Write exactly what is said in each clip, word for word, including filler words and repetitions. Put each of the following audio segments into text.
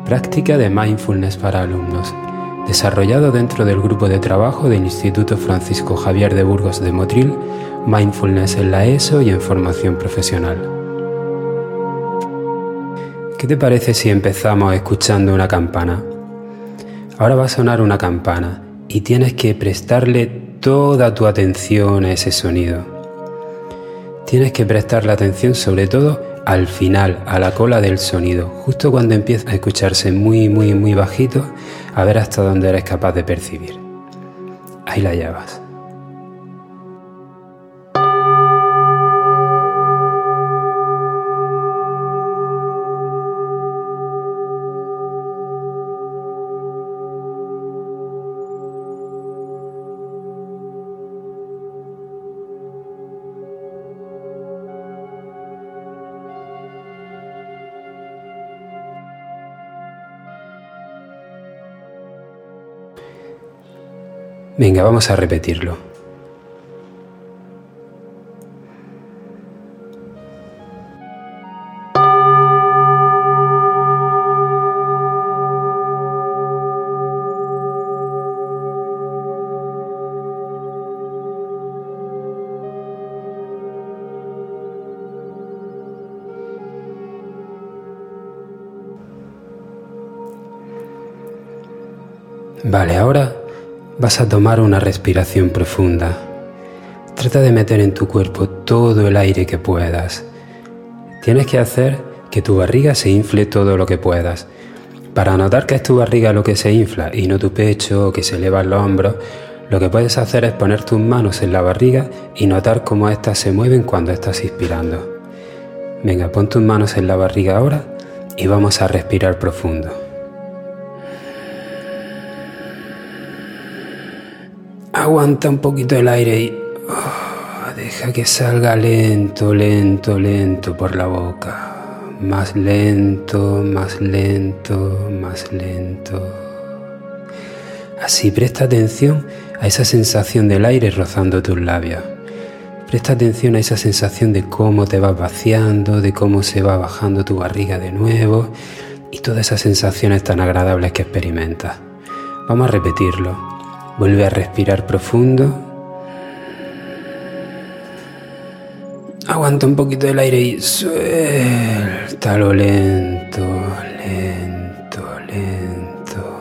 práctica de mindfulness para alumnos, desarrollado dentro del grupo de trabajo del Instituto Francisco Javier de Burgos de Motril, Mindfulness en la ESO y en formación profesional. ¿Qué te parece si empezamos escuchando una campana? Ahora va a sonar una campana y tienes que prestarle toda tu atención a ese sonido. Tienes que prestarle atención sobre todo al final, a la cola del sonido, justo cuando empieza a escucharse muy, muy, muy bajito, a ver hasta dónde eres capaz de percibir. Ahí la llevas. Venga, vamos a repetirlo. Vale, ahora vas a tomar una respiración profunda. Trata de meter en tu cuerpo todo el aire que puedas. Tienes que hacer que tu barriga se infle todo lo que puedas. Para notar que es tu barriga lo que se infla y no tu pecho o que se elevan los hombros, lo que puedes hacer es poner tus manos en la barriga y notar cómo éstas se mueven cuando estás inspirando. Venga, pon tus manos en la barriga ahora y vamos a respirar profundo. Aguanta un poquito el aire y oh, deja que salga lento, lento, lento por la boca. Más lento, más lento, más lento. Así, presta atención a esa sensación del aire rozando tus labios. Presta atención a esa sensación de cómo te vas vaciando, de cómo se va bajando tu barriga de nuevo y todas esas sensaciones tan agradables que experimentas. Vamos a repetirlo. Vuelve a respirar profundo. Aguanta un poquito el aire y suéltalo lento, lento, lento.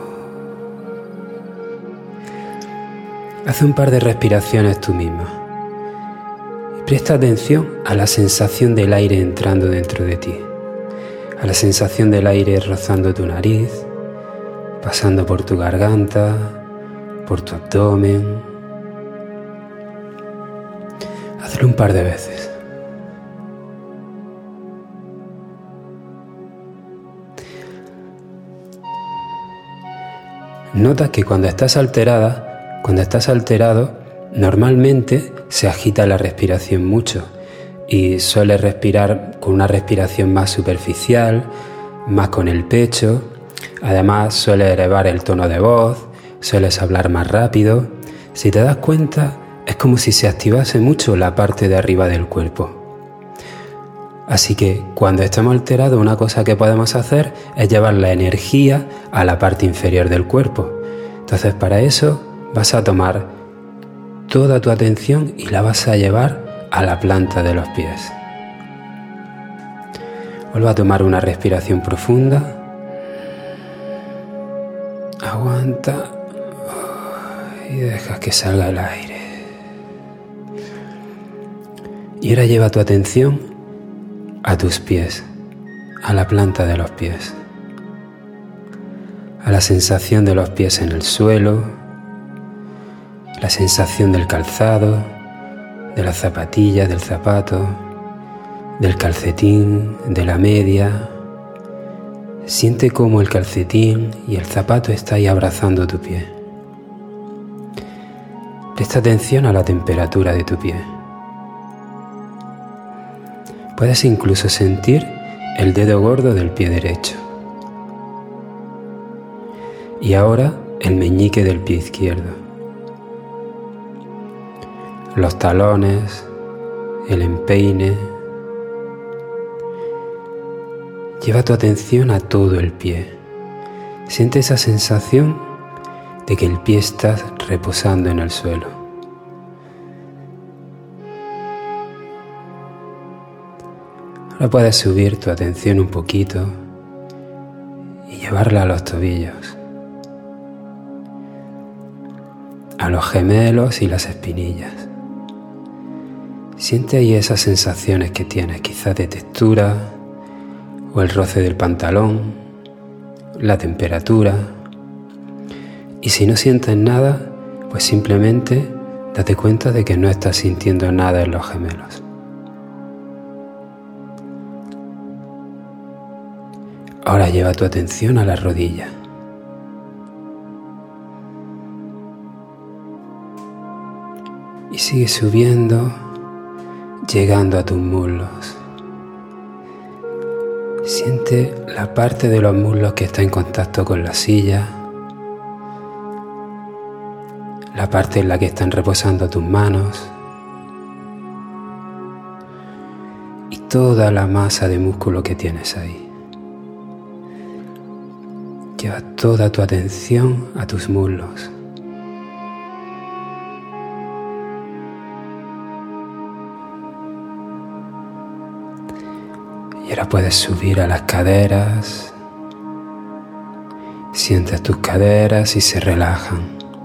Haz un par de respiraciones tú misma. Y presta atención a la sensación del aire entrando dentro de ti. A la sensación del aire rozando tu nariz, pasando por tu garganta, por tu abdomen. Hazlo un par de veces. Nota que cuando estás alterada, cuando estás alterado, normalmente se agita la respiración mucho y sueles respirar con una respiración más superficial, más con el pecho. Además, sueles elevar el tono de voz, sueles hablar más rápido. Si te das cuenta, es como si se activase mucho la parte de arriba del cuerpo. Así que cuando estamos alterados, una cosa que podemos hacer es llevar la energía a la parte inferior del cuerpo. Entonces, para eso vas a tomar toda tu atención y la vas a llevar a la planta de los pies. Vuelve a tomar una respiración profunda. Aguanta. Y dejas que salga el aire. Y ahora lleva tu atención a tus pies, a la planta de los pies, a la sensación de los pies en el suelo, la sensación del calzado, de la zapatilla, del zapato, del calcetín, de la media. Siente cómo el calcetín y el zapato están ahí abrazando tu pie. Presta atención a la temperatura de tu pie. Puedes incluso sentir el dedo gordo del pie derecho. Y ahora el meñique del pie izquierdo. Los talones, el empeine. Lleva tu atención a todo el pie, Siente esa sensación de que el pie está reposando en el suelo. Ahora puedes subir tu atención un poquito y llevarla a los tobillos, a los gemelos y las espinillas. Siente ahí esas sensaciones que tienes, quizás de textura, o el roce del pantalón, la temperatura. Y si no sientes nada, pues simplemente date cuenta de que no estás sintiendo nada en los gemelos. Ahora lleva tu atención a la rodilla. Y sigue subiendo, llegando a tus muslos. Siente la parte de los muslos que está en contacto con la silla, la parte en la que están reposando tus manos y toda la masa de músculo que tienes ahí. Lleva toda tu atención a tus muslos. Y ahora puedes subir a las caderas. Sientes tus caderas y se relajan.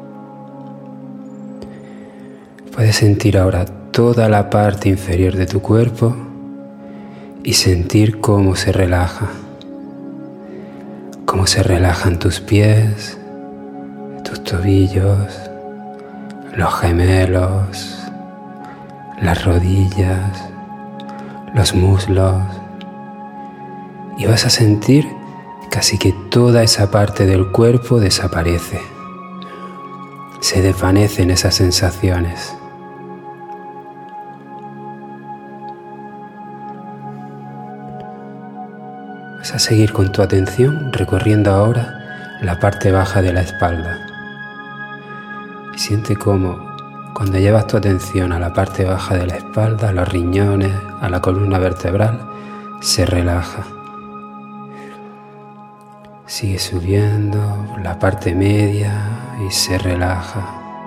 Puedes sentir ahora toda la parte inferior de tu cuerpo y sentir cómo se relaja. Cómo se relajan tus pies, tus tobillos, los gemelos, las rodillas, los muslos. Y vas a sentir casi que toda esa parte del cuerpo desaparece. Se desvanecen esas sensaciones. Vas a seguir con tu atención recorriendo ahora la parte baja de la espalda. Y siente cómo cuando llevas tu atención a la parte baja de la espalda, a los riñones, a la columna vertebral, se relaja. Sigue subiendo la parte media y se relaja.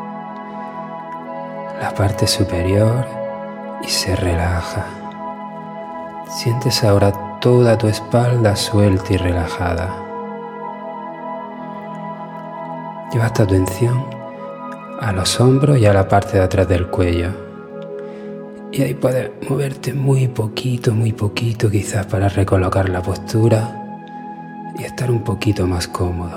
La parte superior y se relaja. Sientes ahora toda tu espalda suelta y relajada. Llevas tu atención a los hombros y a la parte de atrás del cuello. Y ahí puedes moverte muy poquito, muy poquito, quizás para recolocar la postura y estar un poquito más cómodo.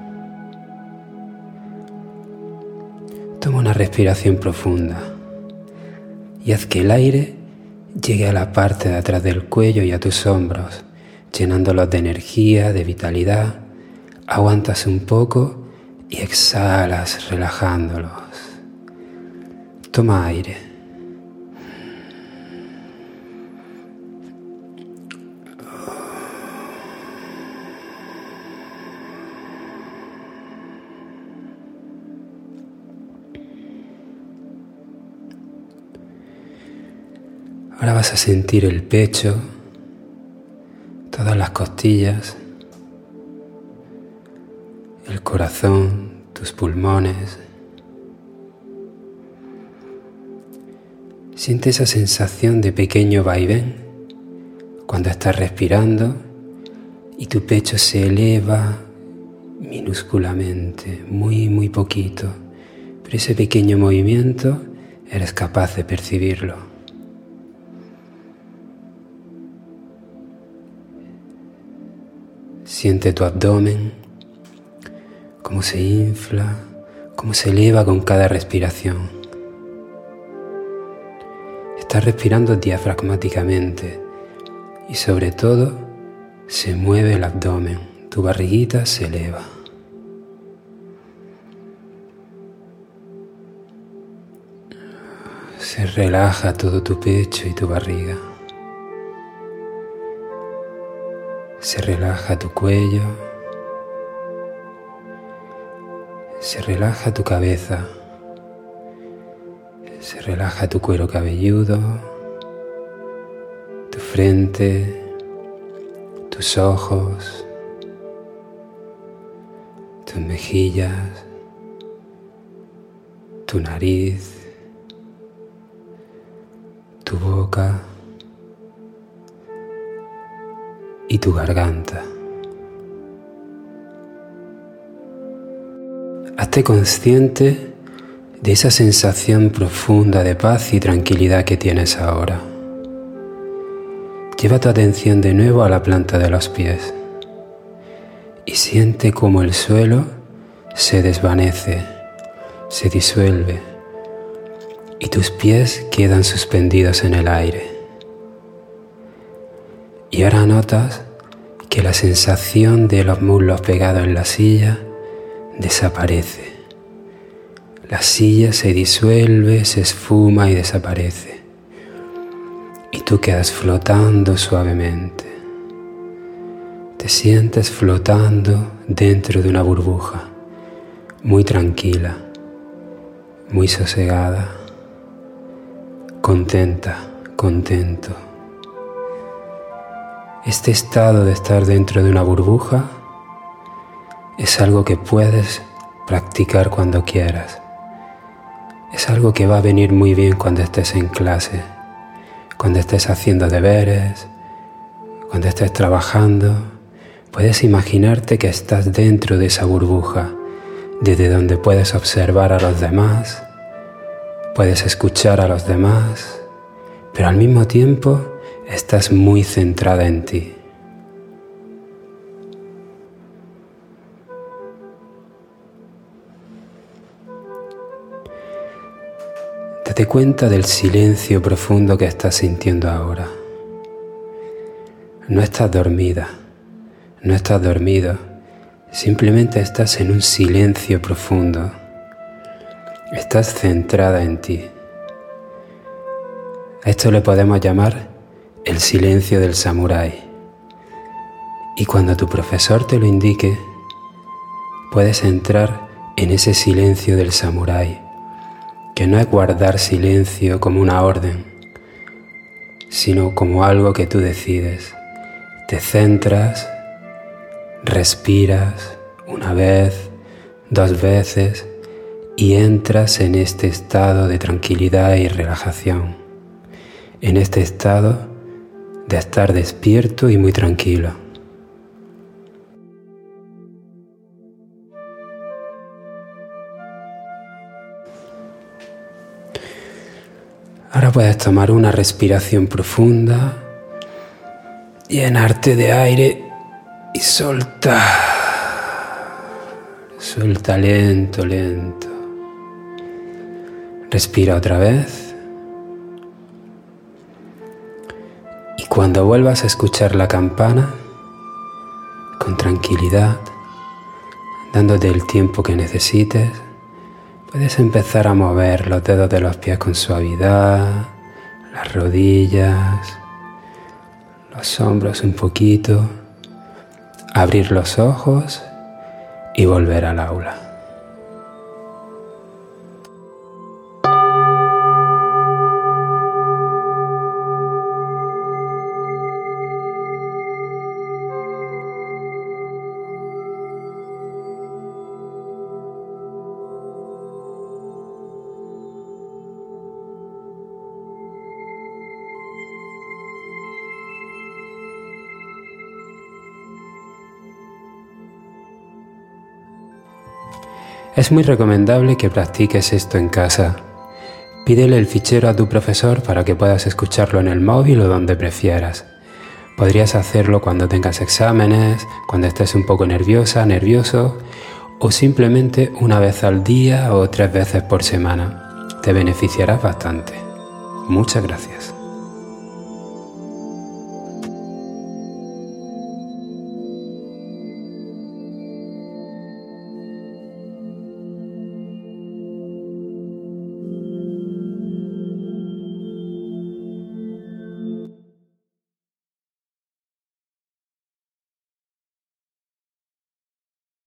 Toma una respiración profunda y haz que el aire llegue a la parte de atrás del cuello y a tus hombros, llenándolos de energía, de vitalidad. Aguantas un poco y exhalas relajándolos. Toma aire. Ahora vas a sentir el pecho, todas las costillas, el corazón, tus pulmones. Siente esa sensación de pequeño vaivén cuando estás respirando y tu pecho se eleva minúsculamente, muy, muy poquito. Pero ese pequeño movimiento eres capaz de percibirlo. Siente tu abdomen, cómo se infla, cómo se eleva con cada respiración. Estás respirando diafragmáticamente y sobre todo se mueve el abdomen, tu barriguita se eleva. Se relaja todo tu pecho y tu barriga. Se relaja tu cuello, se relaja tu cabeza, se relaja tu cuero cabelludo, tu frente, tus ojos, tus mejillas, tu nariz, tu boca y tu garganta. Hazte consciente de esa sensación profunda de paz y tranquilidad que tienes ahora. Lleva tu atención de nuevo a la planta de los pies y siente cómo el suelo se desvanece, se disuelve y tus pies quedan suspendidos en el aire. Y ahora notas que la sensación de los muslos pegados en la silla desaparece. La silla se disuelve, se esfuma y desaparece. Y tú quedas flotando suavemente. Te sientes flotando dentro de una burbuja, muy tranquila, muy sosegada, contenta, contento. Este estado de estar dentro de una burbuja es algo que puedes practicar cuando quieras. Es algo que va a venir muy bien cuando estés en clase, cuando estés haciendo deberes, cuando estés trabajando. Puedes imaginarte que estás dentro de esa burbuja, desde donde puedes observar a los demás, puedes escuchar a los demás, pero al mismo tiempo estás muy centrada en ti. Date cuenta del silencio profundo que estás sintiendo ahora. No estás dormida, no estás dormido, simplemente estás en un silencio profundo. Estás centrada en ti. A esto le podemos llamar el silencio del samurái. Y cuando tu profesor te lo indique, puedes entrar en ese silencio del samurái, que no es guardar silencio como una orden, sino como algo que tú decides. Te centras, respiras una vez, dos veces y entras en este estado de tranquilidad y relajación, en este estado de estar despierto y muy tranquilo. Ahora puedes tomar una respiración profunda, llenarte de aire y soltar. Suelta lento, lento. Respira otra vez. Y cuando vuelvas a escuchar la campana, con tranquilidad, dándote el tiempo que necesites, puedes empezar a mover los dedos de los pies con suavidad, las rodillas, los hombros un poquito, abrir los ojos y volver al aula. Es muy recomendable que practiques esto en casa. Pídele el fichero a tu profesor para que puedas escucharlo en el móvil o donde prefieras. Podrías hacerlo cuando tengas exámenes, cuando estés un poco nerviosa, nervioso, o simplemente una vez al día o tres veces por semana. Te beneficiarás bastante. Muchas gracias.